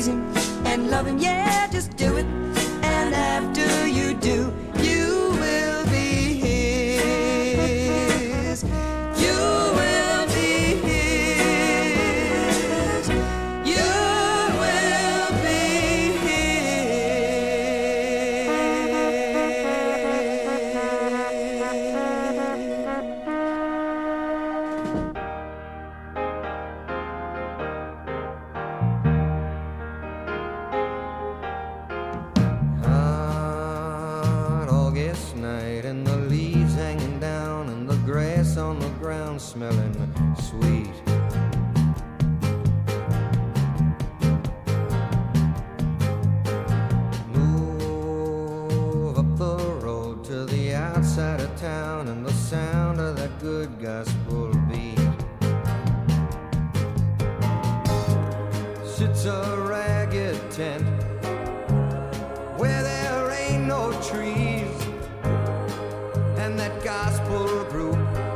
please him and love him, yeah, just do it. And after you do, you will be his. You will be his. You will be smelling sweet. Move up the road to the outside of town and the sound of that good gospel beat. Sits a ragged tent where there ain't no trees, and that gospel group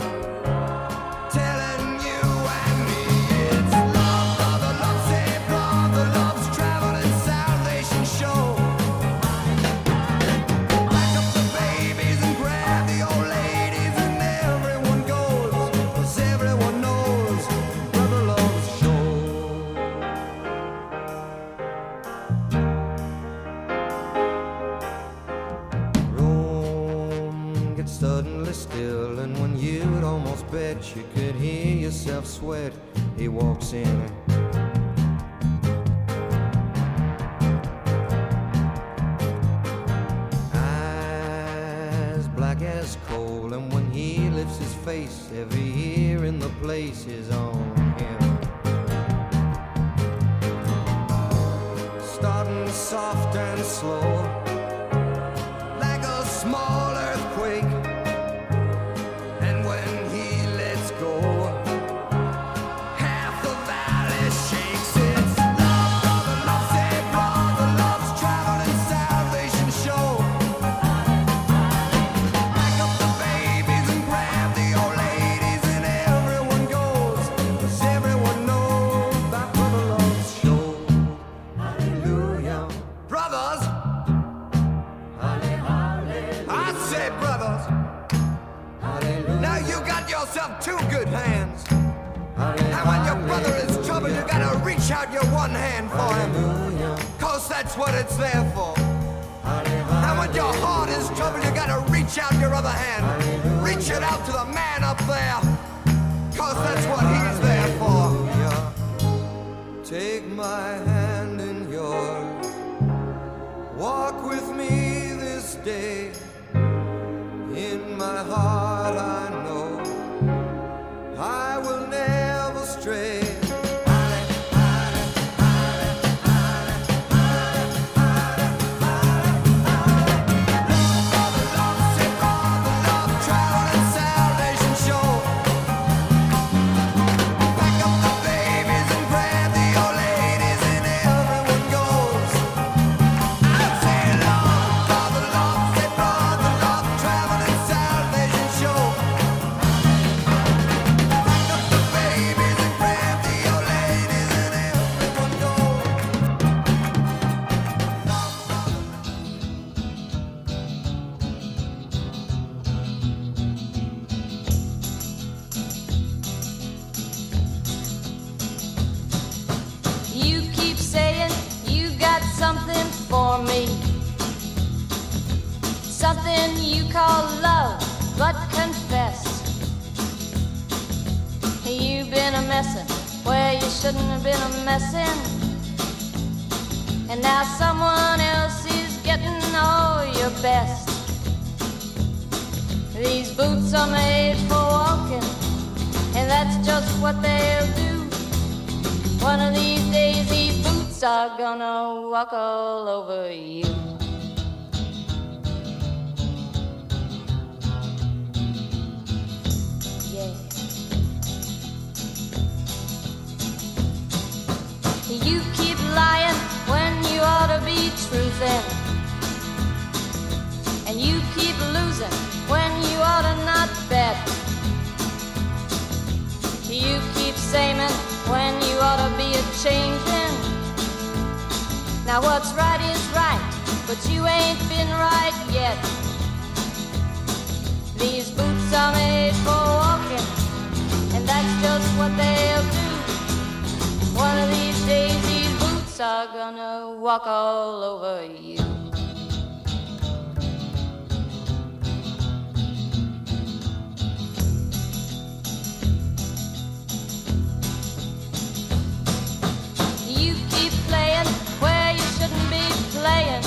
you could hear yourself sweat. He walks in, eyes black as coal, and when he lifts his face, every ear in the place is on him. Starting soft and slow, like a small earthquake. Two good hands. And when your brother is trouble, you gotta reach out your one hand for him, 'cause that's what it's there for. And when your heart is trouble, you gotta reach out your other hand. Reach it out to the man up there, 'cause that's what he's there for. Take my hand in yours, walk with me this day. In my heart I know I will never stray. Something you call love, but confess you've been a messin' where you shouldn't have been a messin', and now someone else is getting all your best. These boots are made for walking, and that's just what they'll do. One of these days these boots are gonna walk all over you. You keep lying when you ought to be truthin', and you keep losing when you ought to not bet. You keep saying when you ought to be a-changin', Now what's right is right, but you ain't been right yet. These boots are made for walking, and that's just what they'll do. One of these days these boots are gonna walk all over you. You keep playing where you shouldn't be playing,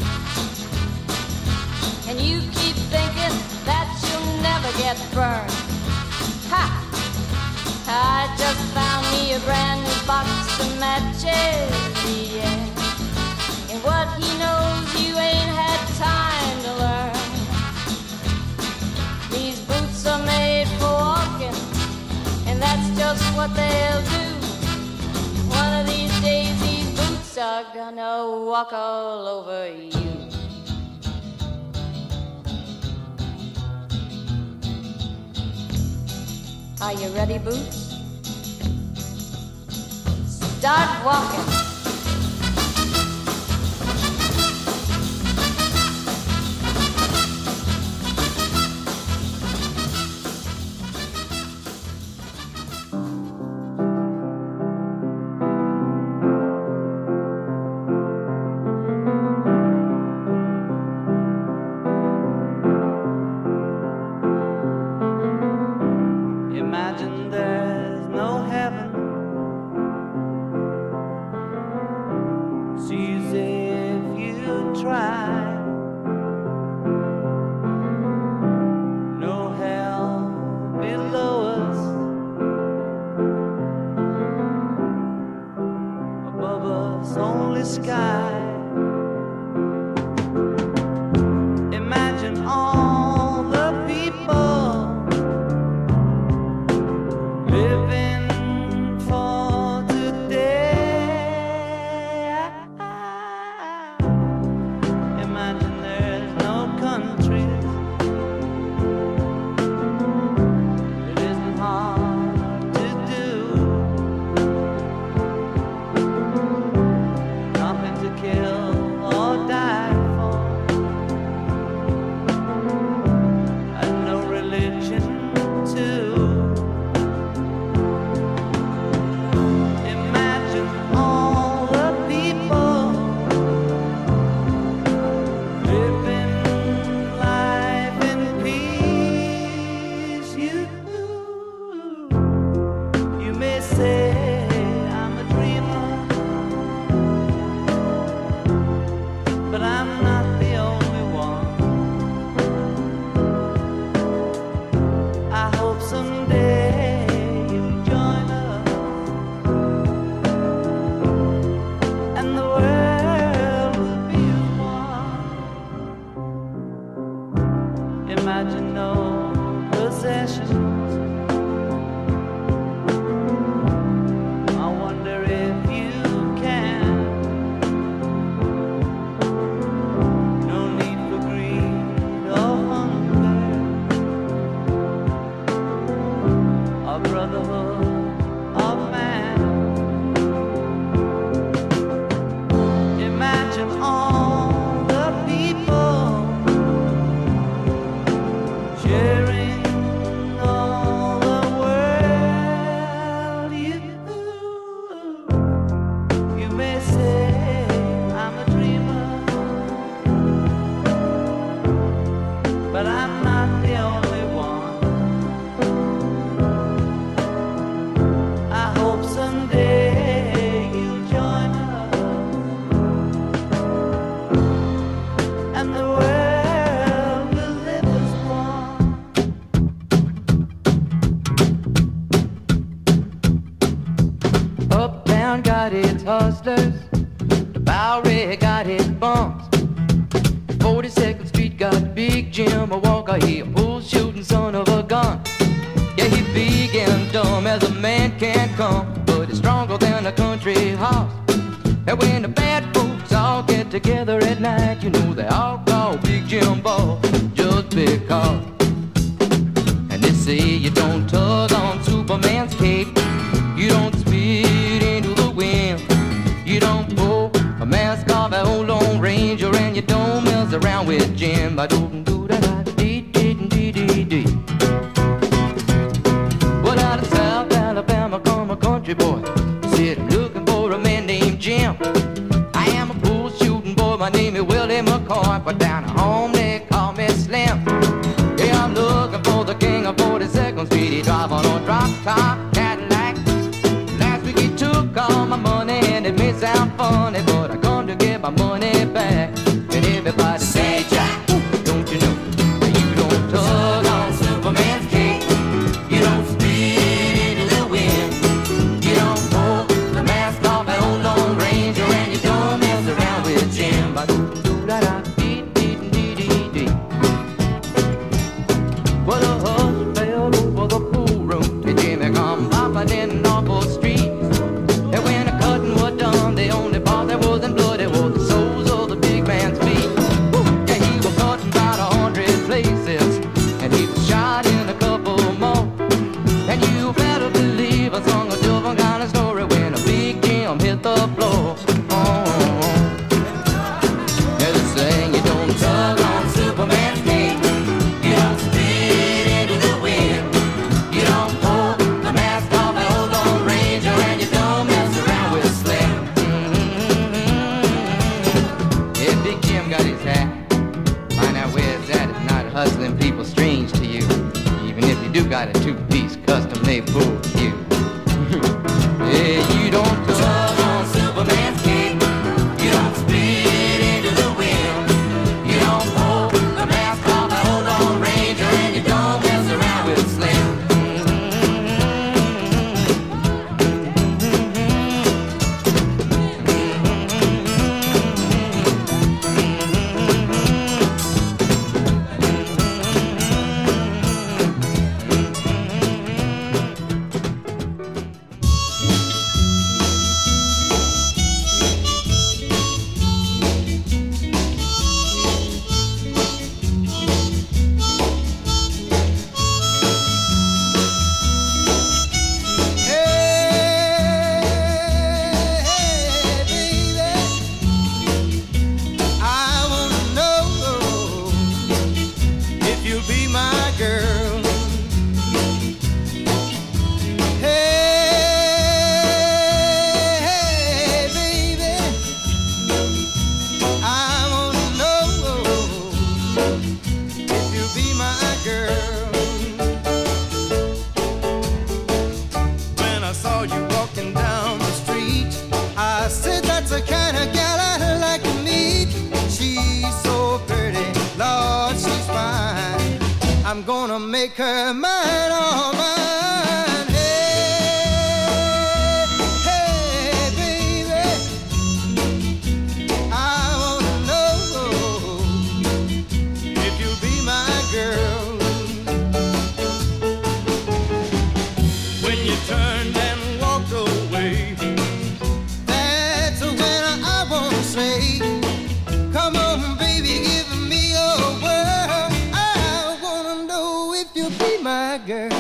and you keep thinking that you'll never get burned. Ha! I just found me a brand new box of matches, yeah. And what he knows you ain't had time to learn. These boots are made for walking, and that's just what they'll do. One of these days these boots are gonna walk all over you. Are you ready, Boots? Start walking. Imagine there's no heaven. It's easy if you try. No hell below us, above us only sky. Imagine all the people living for today. Imagine there's no countries. It isn't hard to do. Nothing to kill or die for, and no religion too. Imagine all the people living life in peace. You may say I'm a dreamer, but I'm not the only one. I hope someday you'll join us, and the world will be one. Imagine no possessions. I wonder if you can. No need for greed or hunger, a brotherhood of man. Imagine all the people sharing all the world. You may say I'm a dreamer, but I'm not the only one. I hope someday you'll join us, and the world will live as one. Uptown got its hustlers, the Bowery got its bumps. 42nd Street got Big Jim, a Walker, he a bull shooting son of a gun. Yeah, he big and dumb as a man can come, but he's stronger than a country horse. And when the bad folks all get together at night, you know they all call Big Jim Ball, just because. And they say you don't tug on Superman's cape, you don't spit into the wind, you don't pull a mask off the old Lone Ranger and you don't mess around with Jim. Well, out of South Alabama come a country boy, said I'm looking for a man named Jim. I am a pool shooting boy, my name is Willie McCoy, but down at home they call me Slim. Yeah, I'm looking for the king of 42nd Street. He drive on a drop top Cadillac. Last week he took all my money and it may sound funny, but I come to get my money back. And everybody say, Jack, don't you know that you don't tug on Superman's cape? You don't spit into the wind. You don't pull the mask off an old Lone Ranger and you don't mess around with Jim. Well, the hush fell over the pool room and Jimmy come popping in an awful street. And when the cutting was done, the only part that wasn't bloody was the soles of the big man's feet. Yeah, he was cutting about 100 places, and he was shot in a couple more. And you better believe I sung a different kind of story when a big Jim hit the floor. Yeah, they saying you don't tug on Superman's cape. You don't spit into the wind. You don't pull the mask off an old Lone Ranger and you don't mess around with Slim. Yeah, Big Jim got his hat. Find out where it's at. It's not hustling people strange to you, even if you do got a two-piece custom-made pool cue. Yeah, you don't tug on Superman's cape. You don't spit into the wind. You don't pull the mask off an old Lone Ranger and you don't mess around with Slim. When I saw you walking down the street, I said that's the kind of gal I'd like to meet. She's so pretty, Lord, she's fine. I'm gonna make her mine, all mine. Hey, hey, baby, I wanna know if you'll be my girl. When you turned and walked away, that's when I wanna say, come on, baby, give me your word. I wanna know if you'll be my girl.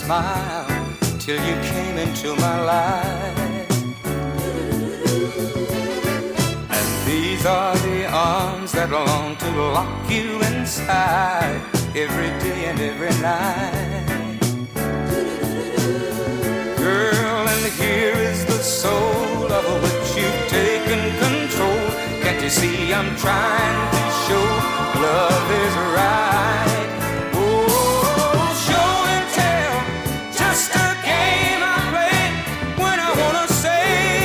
smile till you came into my life. And these are the arms that long to lock you inside every day and every night. Girl, and here is the soul of which you've taken control. Can't you see I'm trying to show love is right? Oh, show and tell, just a game I play when I wanna say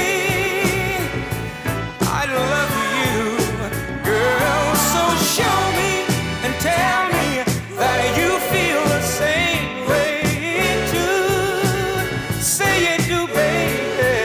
I love you, girl. So show me and tell me that you feel the same way too. Say you do, baby.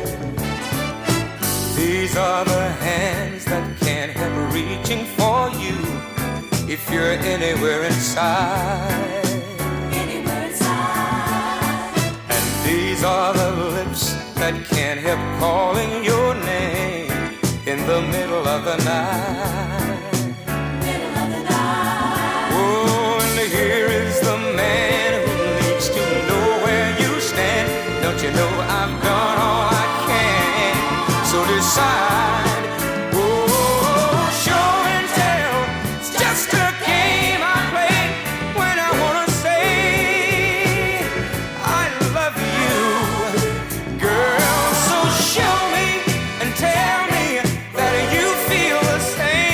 These are the hands that can't help reaching for you if you're anywhere inside. Anywhere inside. And these are the lips that can't help calling your name in the middle of the night. Middle of the night. Oh, and here is the man who needs to know where you stand. Don't you know I've done all I can? So decide. Oh, show and tell. It's just a game I play when I wanna say I love you, girl. So show me and tell me that you feel the same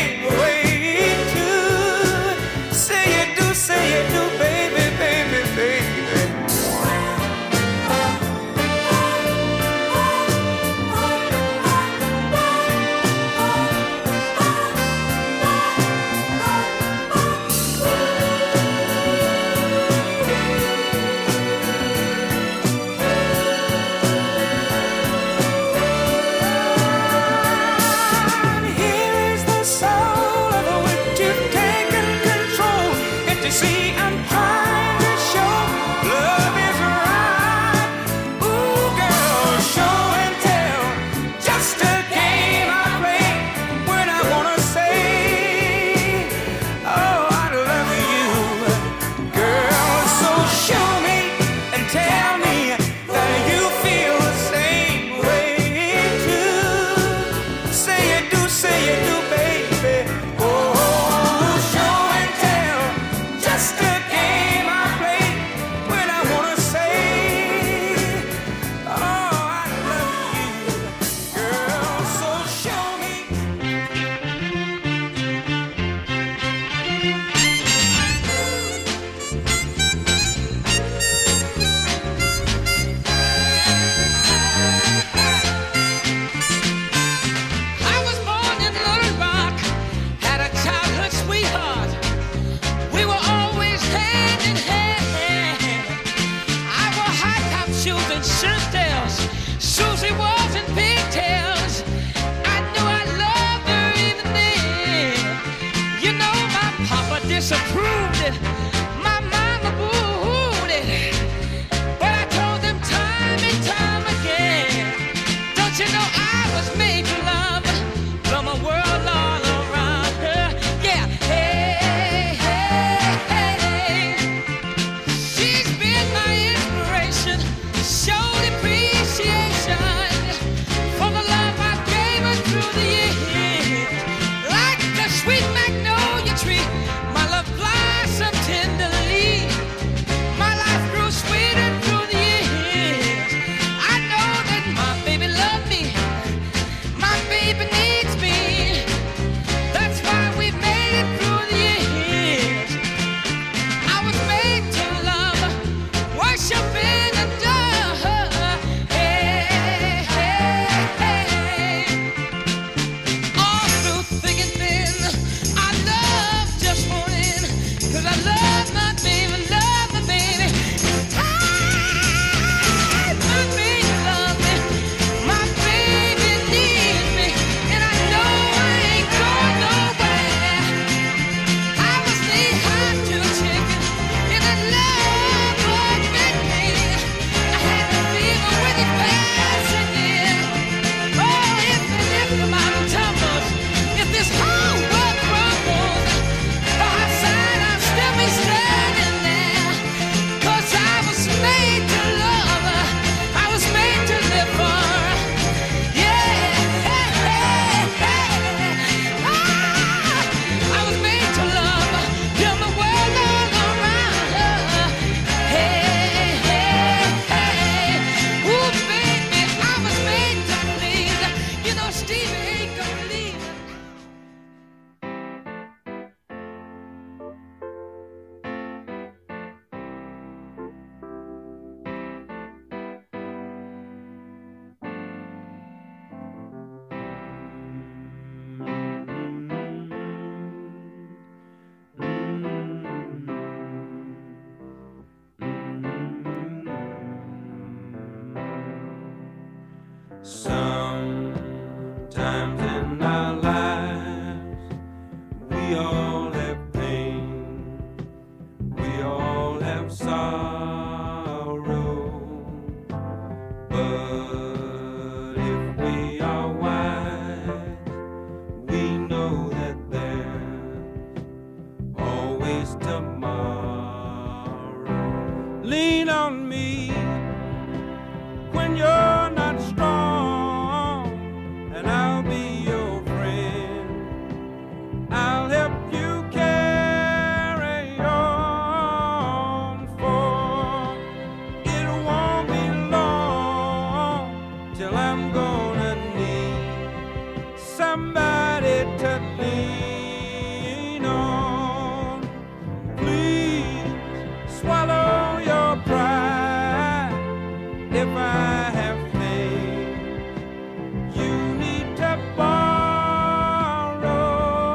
if I have faith. You need to borrow,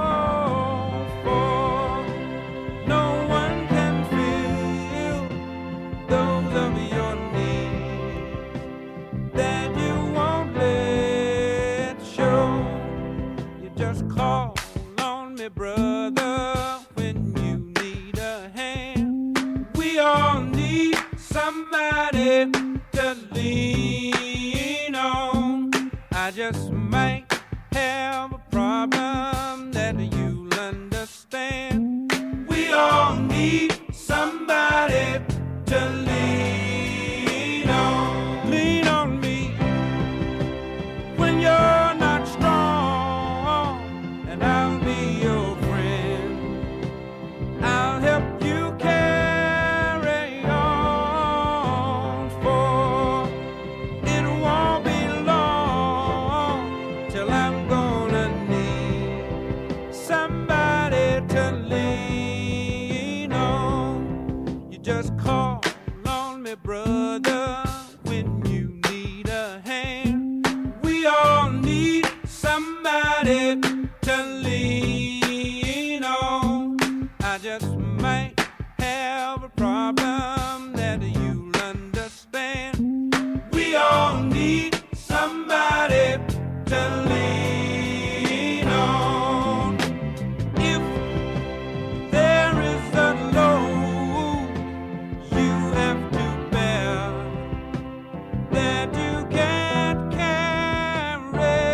for no one can fill those of your needs that you won't let show. You just call on me, brother, when you need a hand. We all need somebody to lean on. I just might have a problem that you'll understand. We all need somebody to lean on. Lean on me when you're not strong, and I'll be your friend. I'll help you carry on, for it won't be long till I'm gonna need somebody to lean on. You just call on me, brother, when you need a hand. We all need somebody to lean on. I just might have a problem that you'll understand. We all need somebody to lean on. If there is a load you have to bear that you can't carry,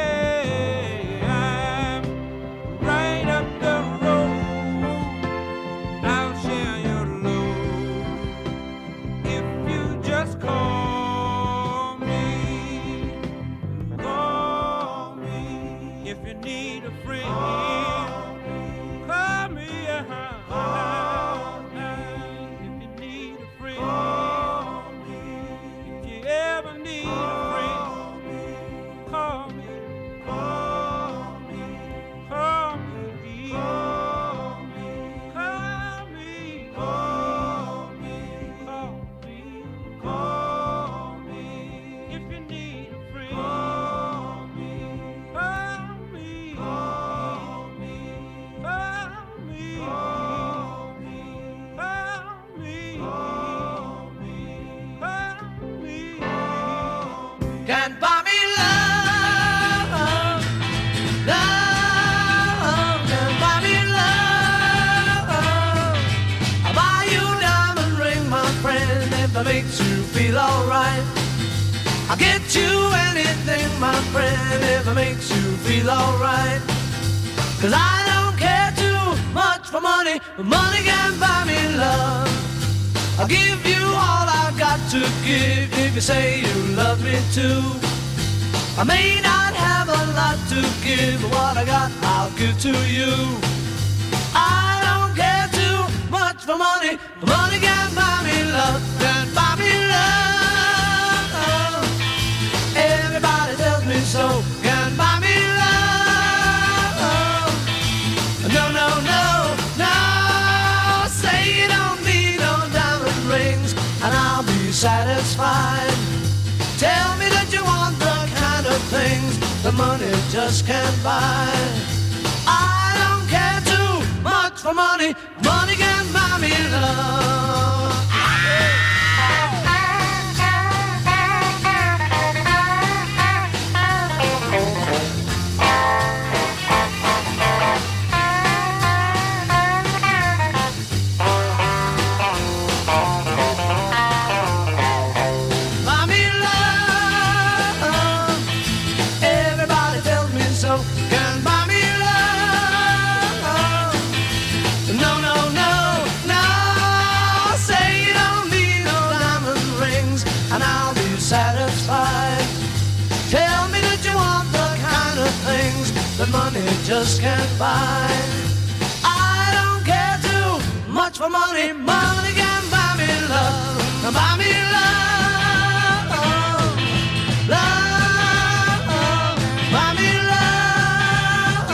I'm right up the road. I'll share your load if you just call me. Call me if you need a friend. Call me if you need a friend. If you ever need a friend, call me. Call me. Call me. Call me. Call me. Call me. Call me. Call me. If you need a friend, call me. Call me. Call me. Call me. Call me. Call me. Call me. Call me. Can't buy me love, love, can't buy me love. I'll buy you a diamond ring, my friend, if it makes you feel alright. I'll get you anything, my friend, if it makes you feel alright. 'Cause I don't care too much for money, but money can't buy me love. I'll give you all I've got to give if you say you love me too. I may not have a lot to give, but what I got I'll give to you. I don't care too much for money, but money can't buy me love, can't buy me love. Everybody tells me so, can't buy me love. No, no, no, no, say you don't need no diamond rings and I'll be satisfied. Tell me that you want the kind of things the money just can't buy. I don't care too much for money, money can't buy me love. Buy me love. Everybody tells me so. Can buy me love. No, no, no, no. Say you don't need no diamond rings and I'll be satisfied. Tell me that you want the kind of things that money just can't buy. I don't care too much for money, money can buy me love. Buy me love, love, buy me love.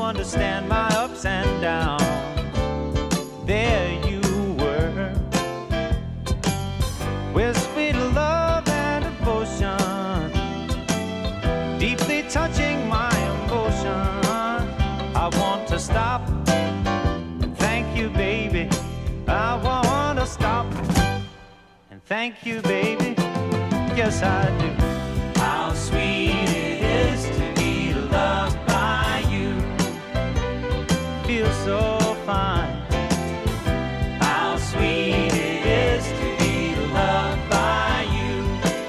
understand my ups and downs. There you were, with sweet love and devotion, deeply touching my emotion. I want to stop and thank you, baby. I want to stop and thank you, baby. Yes, I do. How sweet it is to be loved by you. Feels so fine. How sweet it is to be loved by you.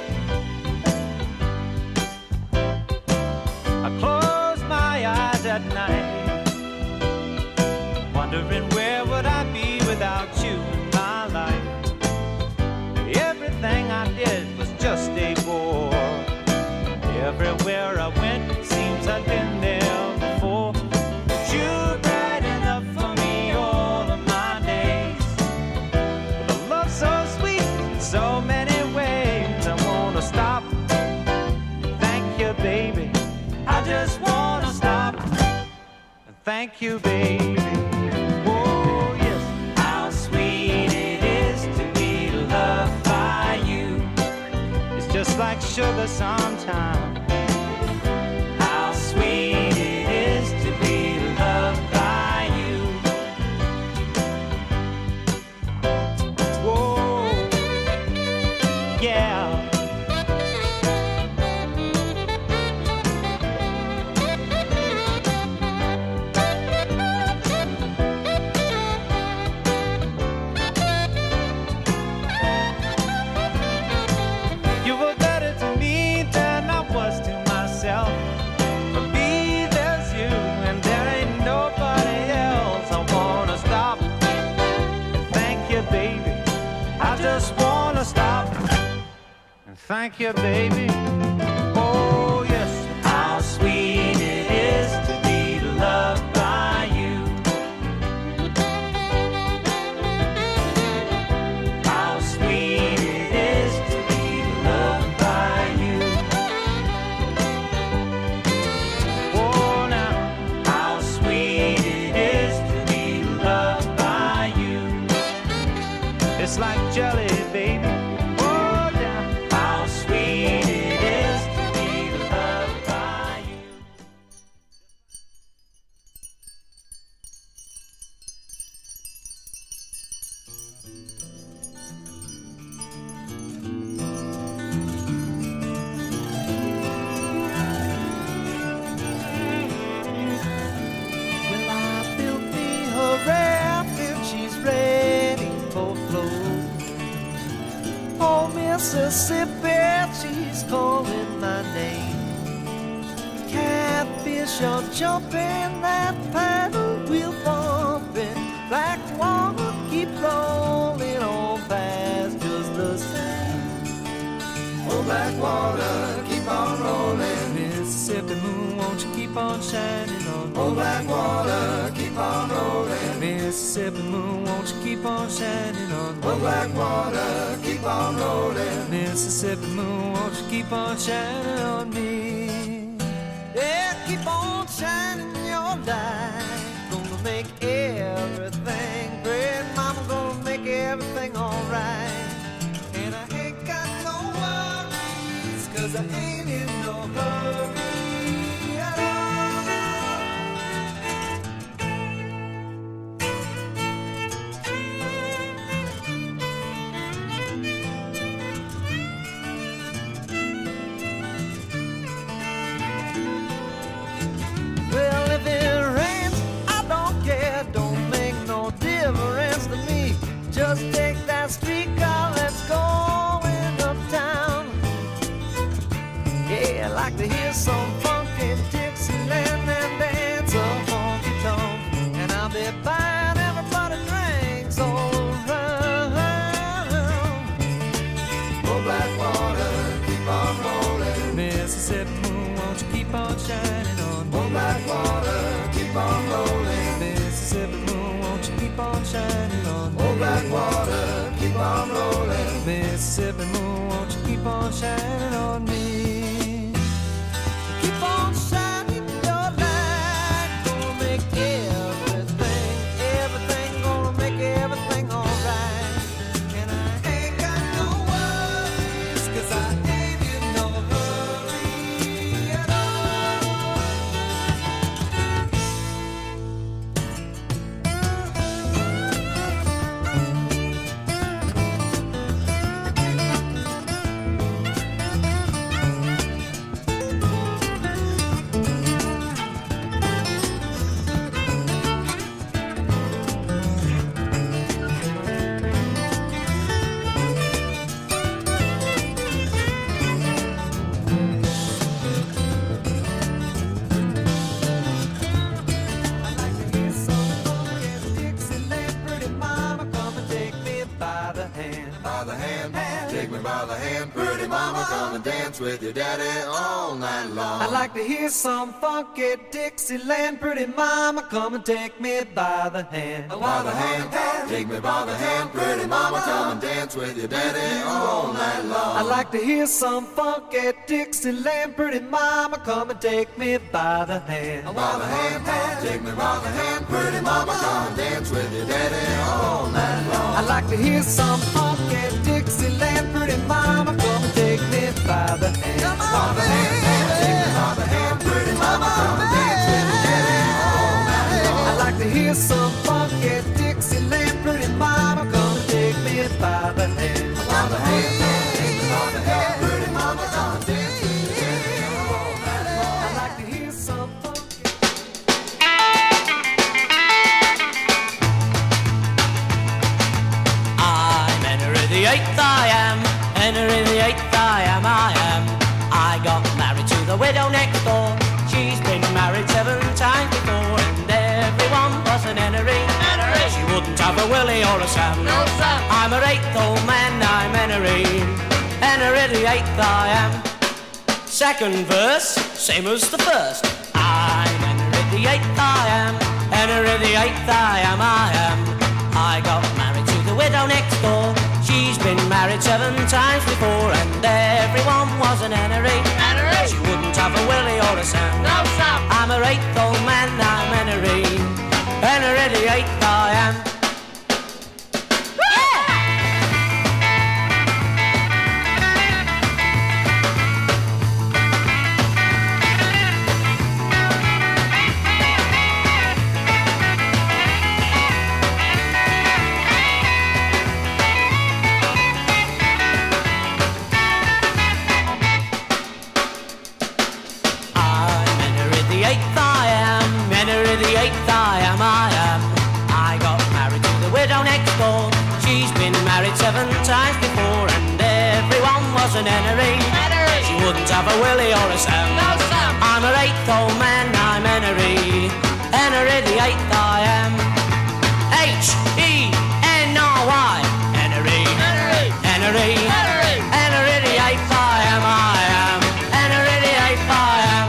I close my eyes at night, wondering where would I be without you in my life. Everything I did was just a bore. Everywhere I went, it seems I've been there before. But you're bright enough for me all of my days. With a love so sweet in so many ways. I wanna stop, thank you, baby. I just wanna stop and thank you, baby. Oh yes, how sweet it is to be loved by you. It's just like sugar sometimes. How sweet it is to be loved by you. Whoa, yeah. You were better to me than I was to myself. For me, there's you, and there ain't nobody else. I wanna stop and thank you, baby. I just wanna stop and thank you, baby. Oh, yes, how sweet it is to be loved by you. How sweet it is to be loved by you. Oh, now, how sweet it is to be loved by you. It's like jelly, baby. Oh, yeah, how sweet it is to be loved by you. Well, I built me her raft and she's ready for flow. Oh, Mississippi, she's calling my name. Catfish are jumping, that paddle wheel bumping. Black water keep rolling on past just the same. Oh, black water, keep on rolling. Mississippi moon, won't you keep on shining on me? Oh, black water, keep on rolling. Mississippi moon, won't you keep on shining on me? Oh, black water, keep on rolling. Mississippi moon, won't you keep on shining on me? Yeah, keep on shining your light. Gonna make everything great. Mama gonna make everything alright. And I ain't got no worries, 'cause I ain't in no hurry at all. Well, if it rains, I don't care. Don't make no difference to me. Just take that streetcar, let's go in uptown. Yeah, I like to hear some funky Dixieland and dance a honky tonk. And I'll be buying everybody drinks all around. Oh, black water, keep on rolling. Mississippi moon, won't you keep on shining on me? Oh, black water, keep on rolling. Mississippi moon, won't you keep on shining on me? Oh, black water, keep on rolling. Mississippi moon, won't you keep on shining on me? Keep on shining your light, gonna make come and dance with your daddy all night long. I like to hear some funky Dixieland. Pretty mama, come and take me by the hand. By the hand, take me by the hand. Pretty mama, come and dance with your daddy all night long. I like to hear some funky Dixieland. Pretty mama, come and take me by the hand. By the hand, take me by the hand. Pretty mama, come and dance with your daddy all night long. I like to hear some funky Dixieland. Pretty mama, come and take me by the hand. By the hand, take me by the hand. Pretty mama, come and dance with your daddy all night long. I like to hear some funky Dixieland. Pretty mama, come and take me by the hand. By the hand, take me by the hand. Pretty mama, come and dance with your daddy all night long. I like to hear some funky. I'm Henry the Eighth, I am. Henry the Eighth, I am. I got married to the widow next door. She's been married 7 times before, and everyone was an Henry. She wouldn't have a Willie or a Sam. No, Sam. I'm her 8th old man, I'm Henry. Henry the Eighth, I am. Second verse, same as the first. I'm Henry the Eighth, I am. Henry the Eighth, I am. I got married to the widow next door. She's been married 7 times before, and everyone was an Henry. She wouldn't have a Willie or a Sam. No, Sam. I'm her 8th old man, I'm Henry. Henry the Eighth, I am. I got married to the widow next door. She's been married 7 times before, and everyone was an Henry. She wouldn't have a Willie or a Sam. No, Sam. I'm her 8th old man, I'm Henry. Henry the Eighth, I am. H-E-N-R-Y. Henry. Henry. Henry the Eighth, I am. Henry the Eighth, I am.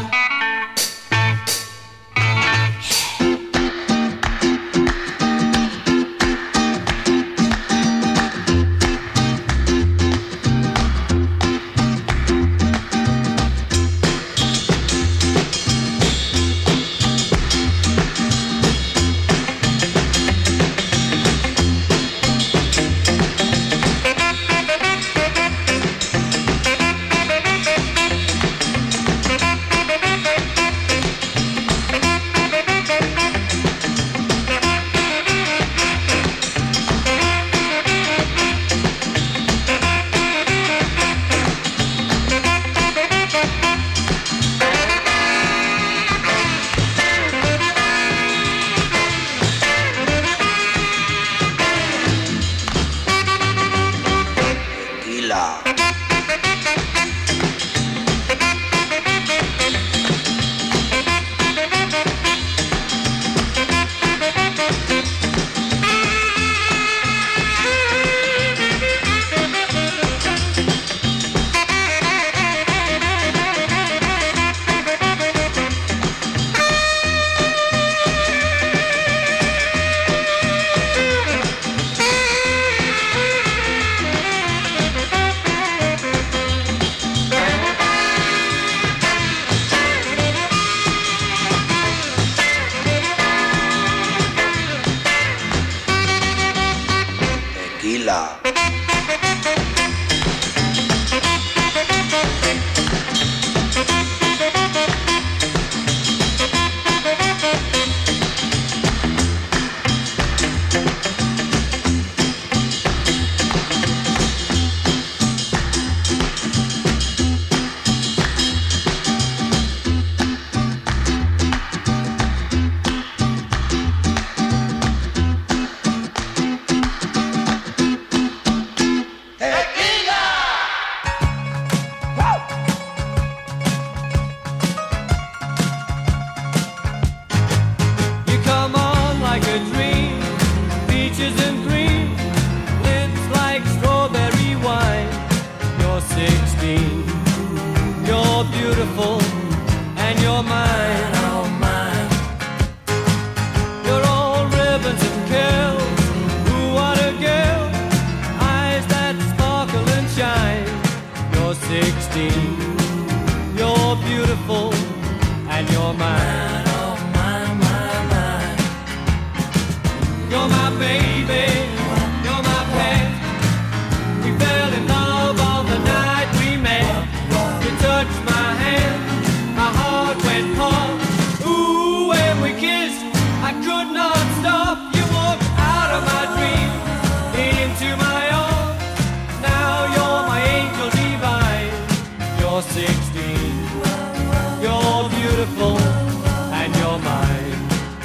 16. You're beautiful and you're mine. Oh, mine, mine, mine. You're my baby, you're my pet. We fell in love on the night we met. You touched my hand, my heart went pump. Ooh, when we kissed, I could not stop. You walked out of my dreams, into my arms. Now you're my angel divine. You're 16. You're beautiful and you're mine.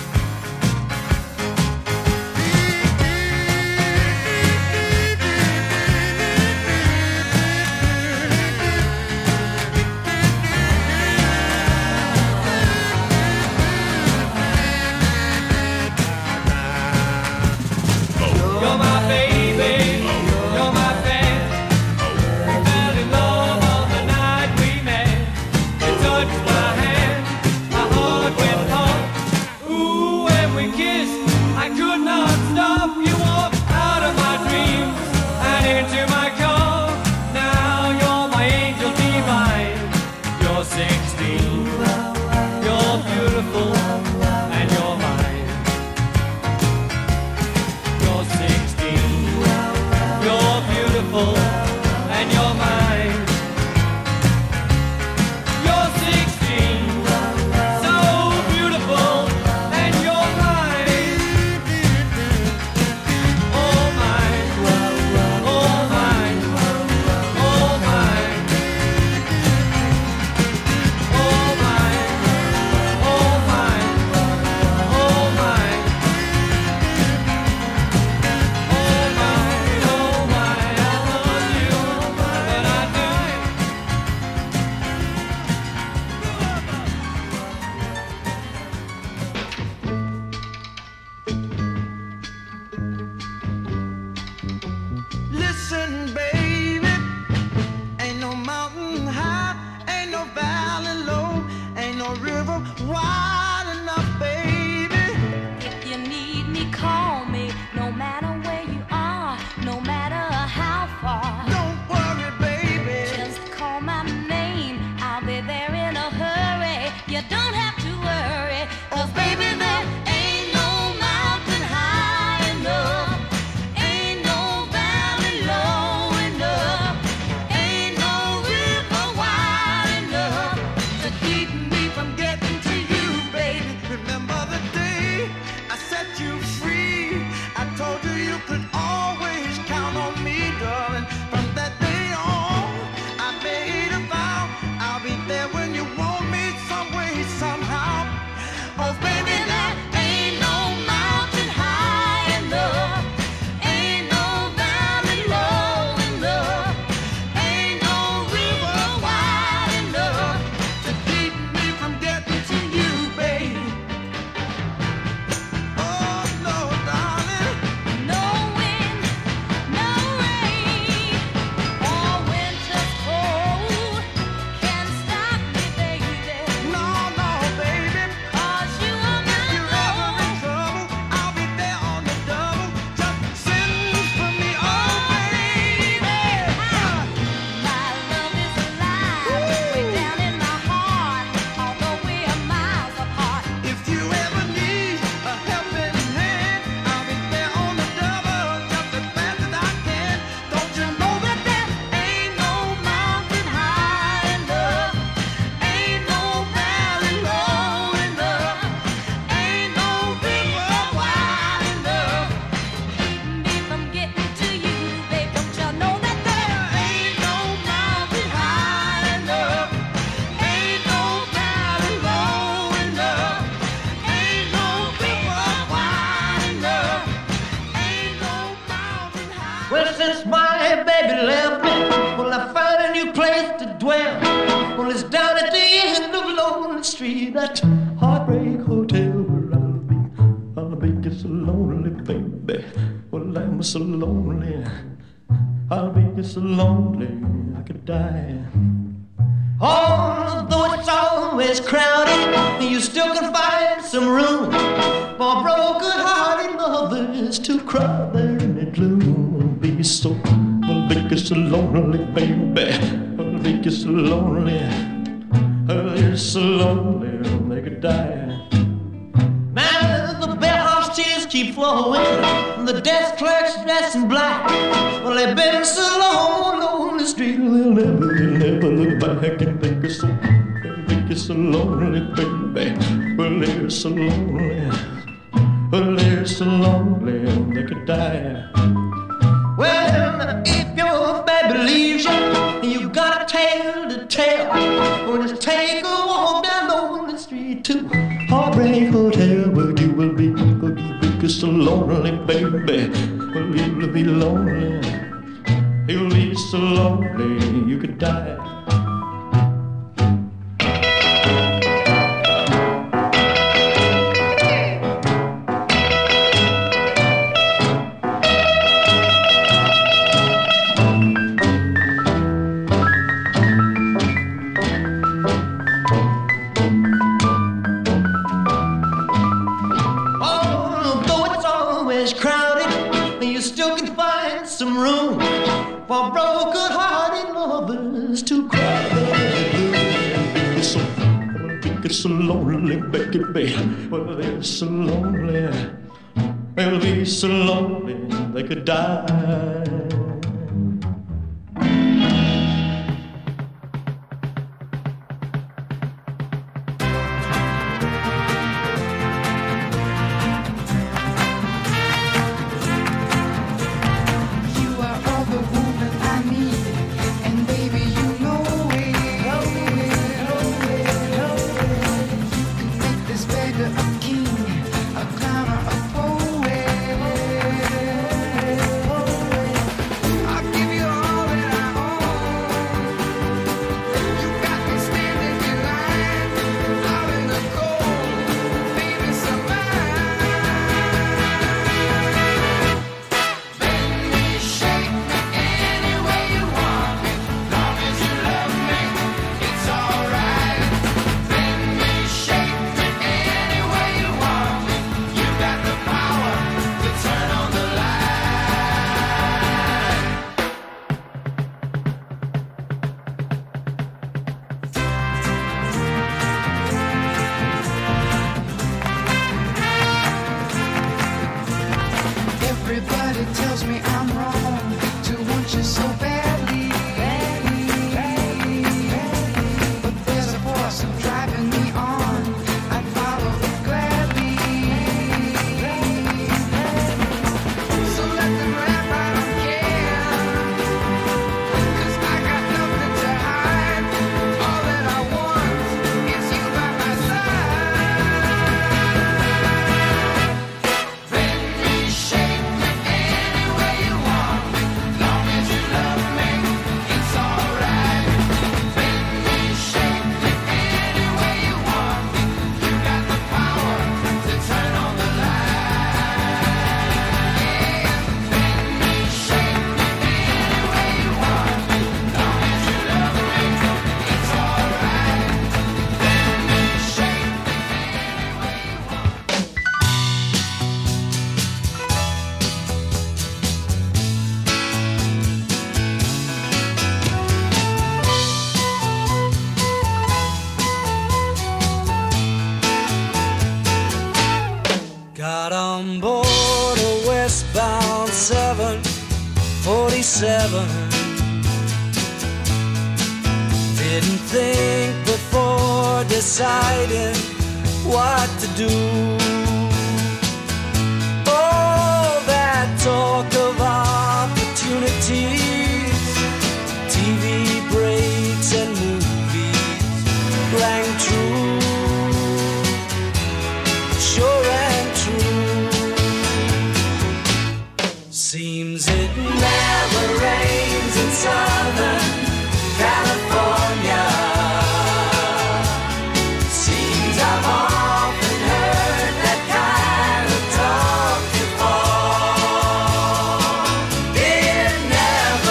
You're my baby, you're my fan. We fell in love on the night we met. You touched my hand, my heart went pump. Ooh, when we kissed, I could not stop. You walked out of my dreams and into my car. Now you're my angel divine. You're 16. You're beautiful and you're mine. You're 16. You're beautiful and you're mine. You're 16. So beautiful and you're mine. Oh mine. Oh mine. Oh mine. Oh mine. Oh mine. Oh mine. Oh mine, oh mine, I love you, and I do. Listen, baby, ain't no mountain high, ain't no valley low, ain't no river wide enough, baby. If you need me, call me. No matter where you are, no matter how far. Don't worry, baby. Just call my name. I'll be there in a hurry. You don't have to worry. 'Cause baby, there ain't no mountain high enough. Ain't no valley low enough. Ain't no river wide enough to keep me from getting to you, baby. Remember the day I set you free? I told you you could always count on me, darling. From that day on, I made a vow I'll be there when you want me, some way, somehow. Oh, baby, There ain't no mountain high enough. Ain't no valley low enough. Ain't no river wide enough to keep me from getting to you, baby. oh no, darling. No wind, no rain, or winter's cold can stop me, baby. No, no, baby. 'Cause you are my If you're ever in love. trouble, I'll be there on the double. Just send for me, oh baby. My love is alive, way down in my heart, although we are miles apart. If you ever need a helping hand, I'll be there on the double, just as fast as I can. Don't you know that there Ain't no mountain high enough. Ain't no valley low enough. Ain't no river wide enough to keep me from getting to you, babe. Don't you know that there ain't no mountain high enough. Ain't no valley low enough. Ain't no river wide enough. Ain't no mountain high. Well, since my baby left me, well, I found a new place to dwell. Well, it's down at the end of Lonely Street, that Heartbreak Hotel where I'll be just so lonely, baby. Well, I'm so lonely, I'll be just so lonely, I could die. Although it's always crowded, you still can find some room for broken-hearted lovers to cry there in the gloom. Be so, well, be so lonely, baby. Well, Well, they get so lonely. Oh, they're so lonely they could die. Now the bellhop's tears keep flowing, and the desk clerk's dressed in black. Well, they've been so long on the street, they'll never look back, and they get so lonely, baby. Well, they're so lonely. Well, they're so lonely they could die. Well, if your baby leaves you, and you got a tale to tell, well, just take a walk down on the street to Heartbreak Hotel, where you will be so lonely, baby. Well, you'll be lonely. You'll be so lonely you could die. For broken-hearted lovers to cry. They're so lonely, baby. Well, they're so lonely. They'll be so lonely they could die. Got on board a westbound 747. Didn't think before deciding what to do. Oh, that talk of opportunities, TV breaks and movies rang true, sure and true. Seems it never rains in Southern California. Seems I've often heard that kind of talk before. It never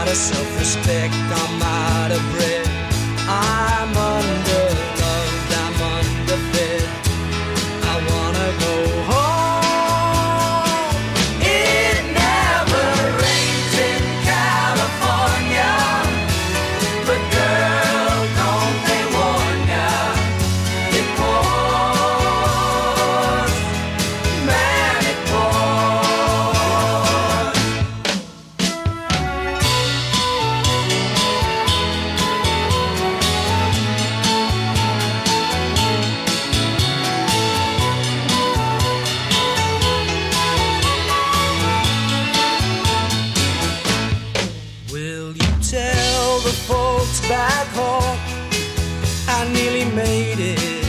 out of self-respect, I'm out of breath. I'm underloved, I'm underfed. I wanna go home. It never rains in California, but girl, don't they warn ya? It pours, man, it pours. Will you tell the folks back home I nearly made it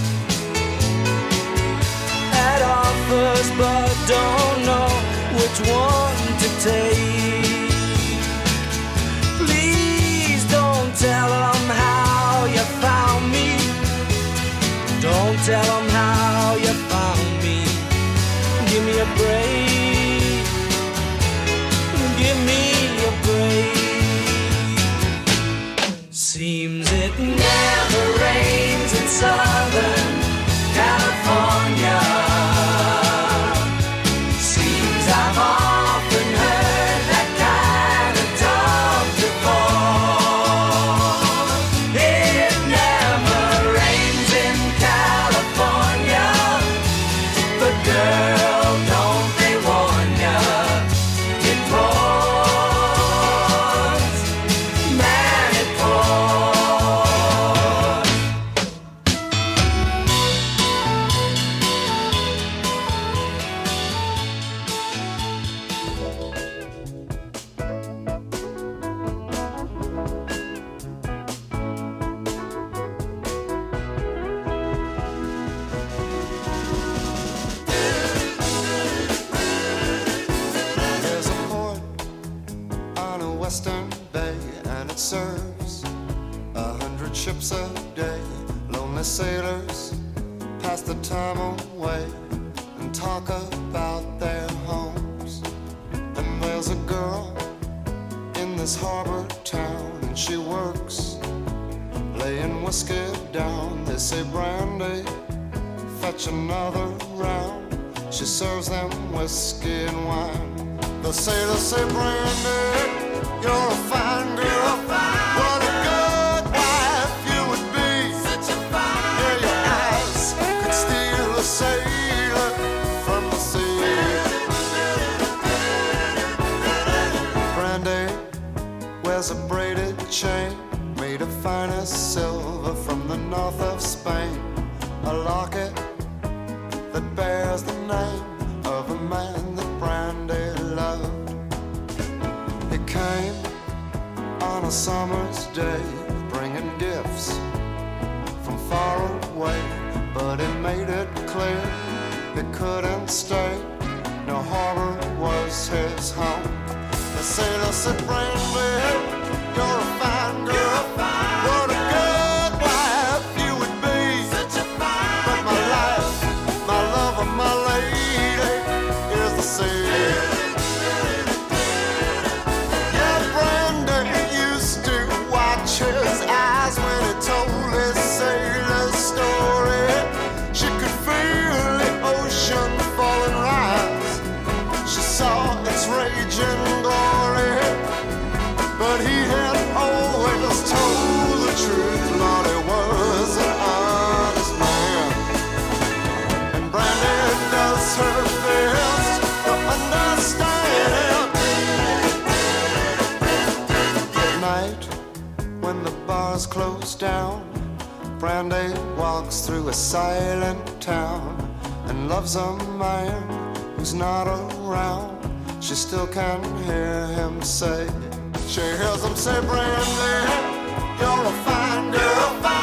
at our first, but don't know which one to take. Please don't tell them how you found me. Don't tell them how you found me. Give me a break. Give me a break. Seems it never rains in Southern California. Seems I've often heard that kind of talk before. It never rains in California, but girl, don't they warn ya? It pours, man, it pours. There's a port on a western bay, and it serves 100 ships a day. Lonely sailors pass the time away and talk about their homes. And there's a girl in this harbor town, and she works laying whiskey down. They say, Brandy, fetch another round. She serves them whiskey and wine. The sailors say, Brandy, you're a fine girl. What a good wife you would be. Such a fine girl. Your eyes could steal a sailor from the sea. Brandy wears a braided chain made of finest silver from the north of Spain. A locket that bears the name of a man that Brandy loved. He came on a summer's day, bringing gifts from far away, but he made it clear he couldn't stay. No harbor was his home. The sailor said, Brandy, you're a fine girl. What a good wife you would be. Such a fine but my life, my love, and my lady is the sea. Yeah, Brandy used to watch his eyes when he told his sailor story. She could feel the ocean fall and rise. She saw its raging glory, but he had always told the truth. Lord, he was an honest man, and Brandy does her best to understand him. At night, when the bars close down, Brandy walks through a silent town and loves a man who's not around. She still can hear him say, she hears him say, Brandy, you're a fine girl.